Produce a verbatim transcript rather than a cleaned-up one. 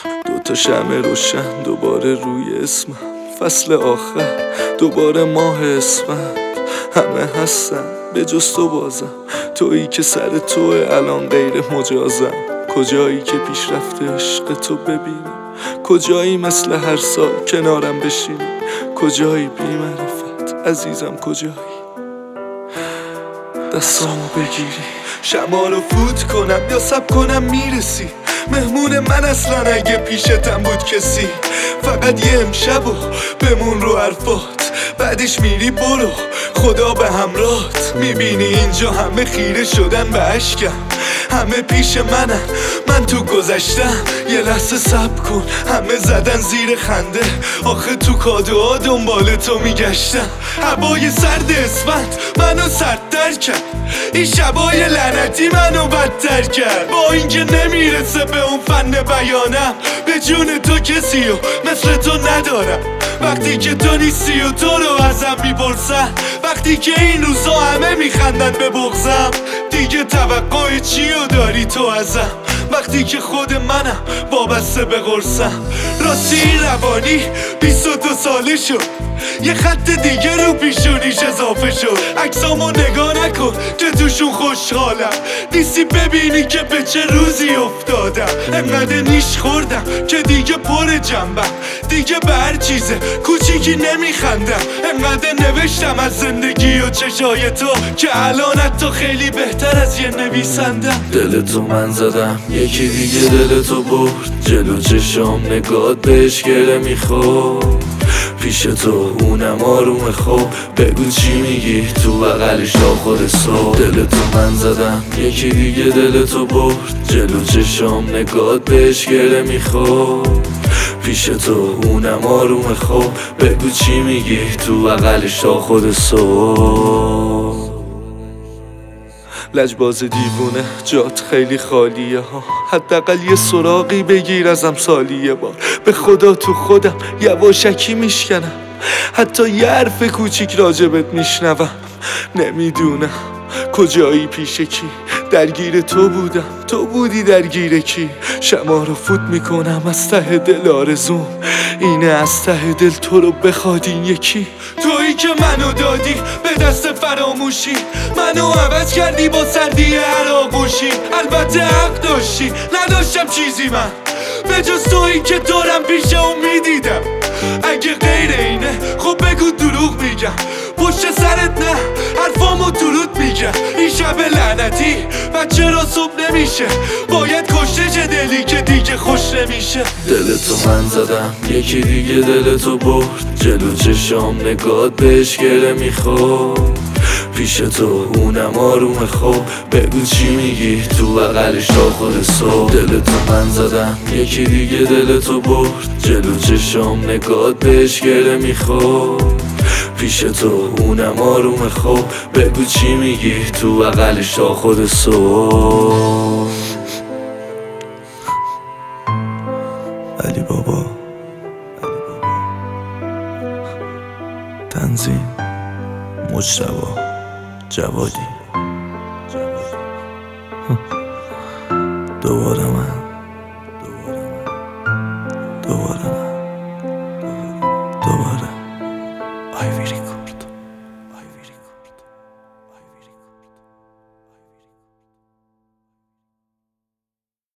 دوتا شمع روشن دوباره روی اسمم، فصل آخر دوباره ماه اسفند. همه هستن به جز تو بازم، تویی که سر توه الان غیر مجازم. کجایی که پیشرفت عشق تو ببینی، کجایی مثل هر سال کنارم بشینی، کجایی بی معرفت عزیزم، کجایی دستامو بگیری، شما رو فوت کنم یا سب کنم میرسی. مهمون من اصلا اگه پیشتم بود کسی، فقط یه امشب و بمون رو حرفات، بعدش میری برو خدا به همراهت. میبینی اینجا همه خیره شدن به اشکم، همه پیش منن من تو گذشتم. یه لحظه صبر کن، همه زدن زیر خنده، آخه تو کادوها دنبال تو میگشتم. هوای سرد اسفند منو سردتر کرد، این شبای لعنتی منو بدتر کرد. با اینکه نمیرسه به اون فن بیانم، به جون تو کسی و مثل تو ندارم. وقتی که تو نیستی و تو رو ازم میپرسن، وقتی که این روزا همه میخندن به بغضم، دیگه توقع چی رو داری تو ازم؟ وقتی که خود منم وابسته به قرصم. راستی این روانی بیست و دو ساله شد، یه خط دیگه رو پیشونیش اضافه شد. عکسامو نگاه نکن که توشون خوشحالم، نیستی ببینی که به چه روزی افتادم. انقدر نیش خوردم که دیگه پر جنبم، دیگه به هر چیزه کوچیکی نمیخندم. انقدر نوشتم از زندگی و چشای تو که الان حتی خیلی بهتر از یه نویسندم. دل تو من زدم، یکی دیگه دل تو برد، جلو چشام نگات بهش گره میخورد. پیش تو اونم آروم خوب، بگو چی میگی تو بغلش تا خود صبح. دل تو من زدم، یکی دیگه دل تو برد، جلو چشام نگات بهش گره میخورد. پیش تو اونم آروم خوب، بگو چی میگی تو بغلش تا خود صبح. لجباز دیوونه جات خیلی خالیه ها، حداقل یه سراغی بگیر ازم سالی یه بار. به خدا تو خودم یواشکی میشکنم، حتی یه حرف کوچیک راجبت میشنوم. نمیدونم کجایی پیش کی، درگیر تو بودم تو بودی درگیر کی. شما رو فوت میکنم از ته دل، آرزوم اینه از ته دل تو رو بخواد این یکی. تویی که منو دادی به دست فراموشی، منو عوض کردی با سردی هر آغوشی. البته حق داشتی، نداشتم چیزی من به جز تویی که دارم پیش اون میدیدم. اگه غیر اینه خب بگو دروغ میگم، پشت سرت نه حرفامو درود میگم. این شب لعنتی و چرا صبح نمیشه، باید کشته چه دلی که دیگه خوش نمیشه. دل تو من زدم، یکی دیگه دل تو برد، جلو چشام نگات بهش گره میخورد. پیش تو اونم آروم خوب، بگو چی میگی تو بغلش تا خود صبح. دل تو من زدم، یکی دیگه دل تو برد، جلو چشام نگات بهش گره میخورد. پیش تو اونم آروم خوب، بگو چی میگی تو بغلش تا خود صبح. علی بابا، تنظیم مجتبی جوادی. دوباره من